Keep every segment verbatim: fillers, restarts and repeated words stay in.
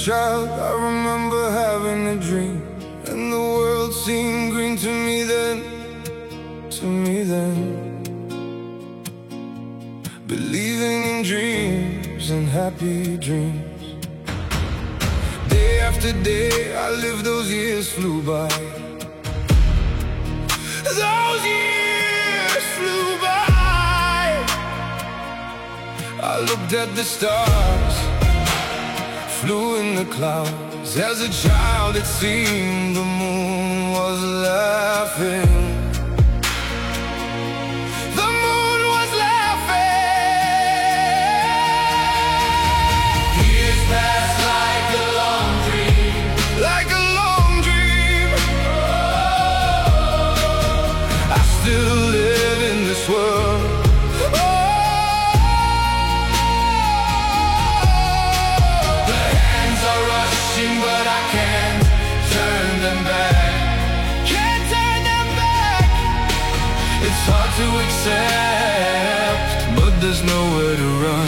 child, I remember having a dream, and the world seemed green to me then, to me then. Believing in dreams and happy dreams. Day after day, I lived, those years flew by. Those years flew by. I looked at the stars, flew in the clouds. As a child it seemed the moon was laughing. The moon was laughing. Years passed like a long dream, like a long dream. I still live in this world. But I can't turn them back. Can't turn them back. It's hard to accept, but there's nowhere to run.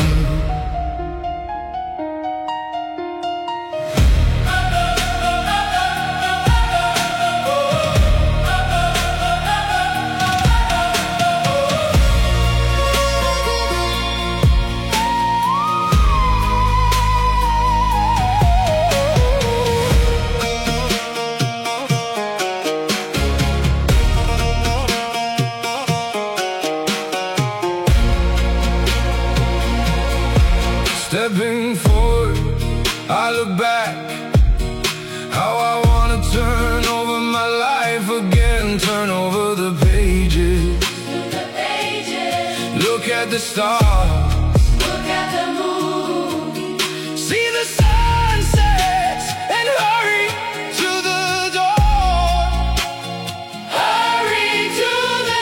Stepping forward, I look back. How I wanna turn over my life again. Turn over the pages, the pages. Look at the stars, look at the moon. See the sunsets and hurry to the door. Hurry to the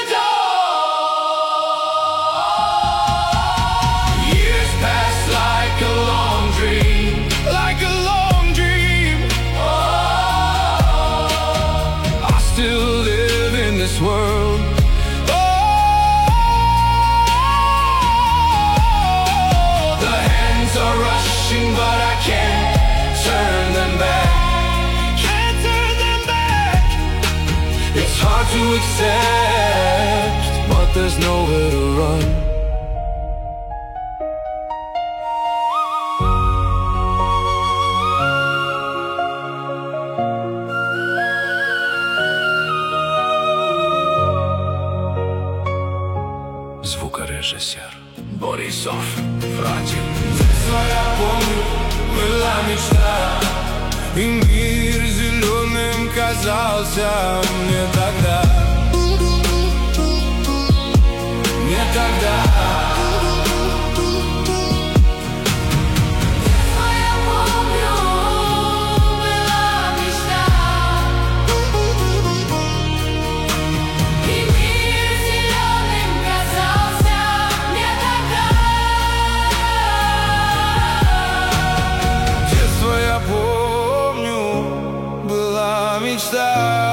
door. Years pass like a long dream, like a long dream. Oh, I still live in this world. Oh, the hands are rushing, but I can't turn them back. Can't turn them back. It's hard to accept, but there's nowhere to run. Звукорежиссер Борисов Фратин. Детство я помню, была мечта, и мир зеленым казался мне тогда. Мне тогда. Мечта.